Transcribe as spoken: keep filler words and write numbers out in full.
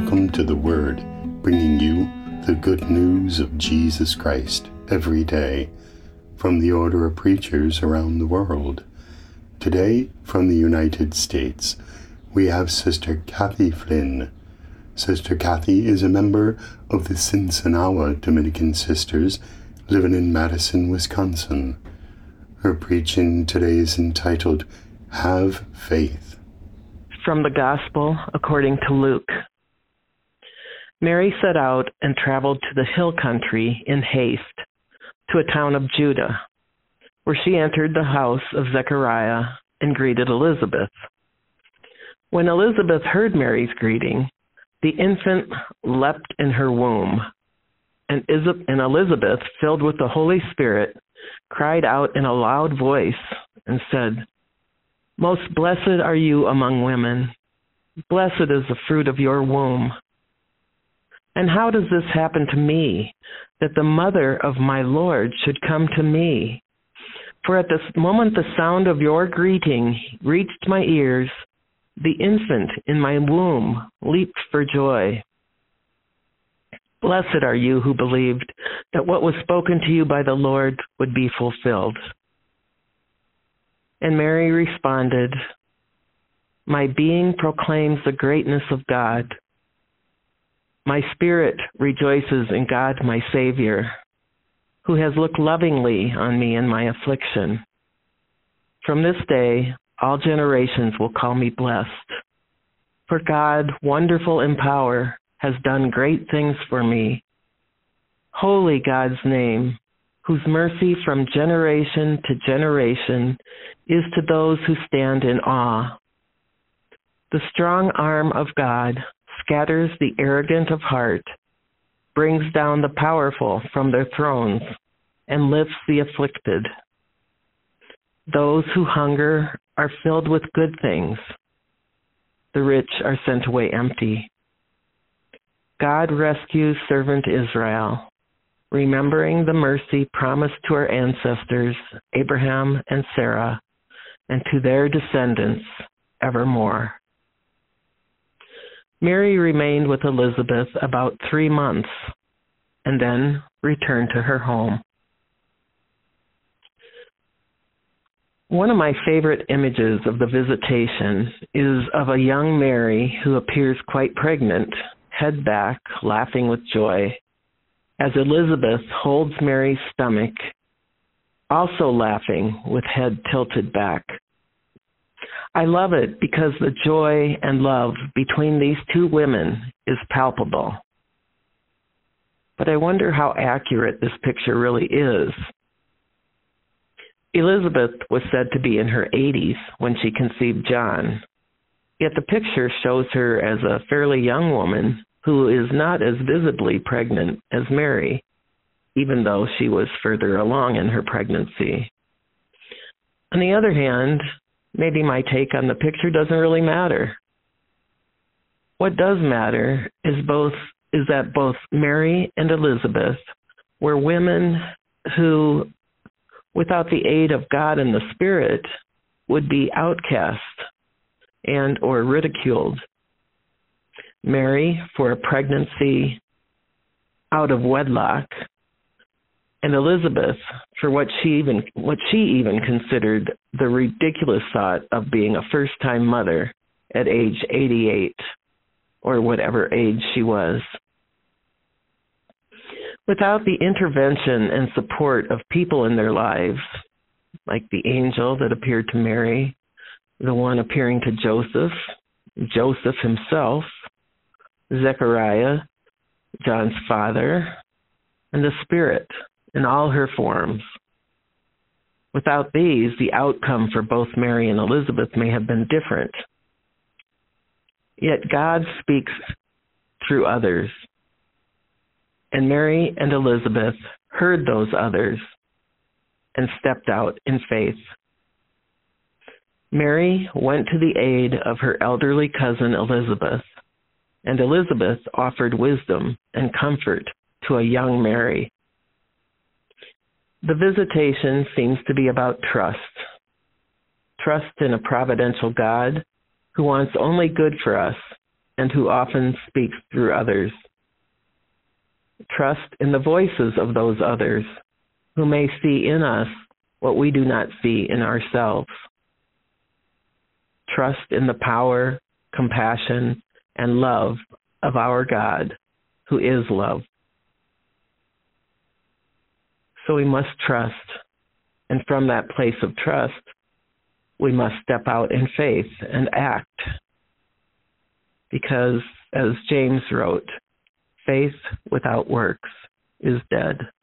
Welcome to The Word, bringing you the good news of Jesus Christ every day from the order of preachers around the world. Today, from the United States, we have Sister Kathy Flynn. Sister Kathy is a member of the Sinsinawa Dominican Sisters living in Madison, Wisconsin. Her preaching today is entitled, Have Faith. From the Gospel according to Luke. Mary set out and traveled to the hill country in haste to a town of Judah, where she entered the house of Zechariah and greeted Elizabeth. When Elizabeth heard Mary's greeting, the infant leapt in her womb, and Elizabeth, filled with the Holy Spirit, cried out in a loud voice and said, "Most blessed are you among women. Blessed is the fruit of your womb. And how does this happen to me, that the mother of my Lord should come to me? For at this moment the sound of your greeting reached my ears, the infant in my womb leaped for joy. Blessed are you who believed that what was spoken to you by the Lord would be fulfilled." And Mary responded, "My being proclaims the greatness of God. My spirit rejoices in God my Savior, who has looked lovingly on me in my affliction. From this day, all generations will call me blessed. For God, wonderful in power, has done great things for me. Holy God's name, whose mercy from generation to generation is to those who stand in awe. The strong arm of God scatters the arrogant of heart, brings down the powerful from their thrones, and lifts the afflicted. Those who hunger are filled with good things. The rich are sent away empty. God rescues servant Israel, remembering the mercy promised to our ancestors, Abraham and Sarah, and to their descendants evermore." Mary remained with Elizabeth about three months and then returned to her home. One of my favorite images of the visitation is of a young Mary who appears quite pregnant, head back, laughing with joy, as Elizabeth holds Mary's stomach, also laughing with head tilted back. I love it because the joy and love between these two women is palpable. But I wonder how accurate this picture really is. Elizabeth was said to be in her eighties when she conceived John, yet the picture shows her as a fairly young woman who is not as visibly pregnant as Mary, even though she was further along in her pregnancy. On the other hand, maybe my take on the picture doesn't really matter. What does matter is both is that both Mary and Elizabeth were women who, without the aid of God and the Spirit, would be outcast and or ridiculed. Mary for a pregnancy out of wedlock, and Elizabeth for what she even what she even considered the ridiculous thought of being a first-time mother at age eighty-eight, or whatever age she was. Without the intervention and support of people in their lives, like the angel that appeared to Mary, the one appearing to Joseph, Joseph himself, Zechariah, John's father, and the Spirit in all her forms. Without these, the outcome for both Mary and Elizabeth may have been different. Yet God speaks through others, and Mary and Elizabeth heard those others and stepped out in faith. Mary went to the aid of her elderly cousin Elizabeth, and Elizabeth offered wisdom and comfort to a young Mary. The visitation seems to be about trust. Trust in a providential God who wants only good for us and who often speaks through others. Trust in the voices of those others who may see in us what we do not see in ourselves. Trust in the power, compassion, and love of our God, who is love. So we must trust, and from that place of trust, we must step out in faith and act. Because, as James wrote, faith without works is dead.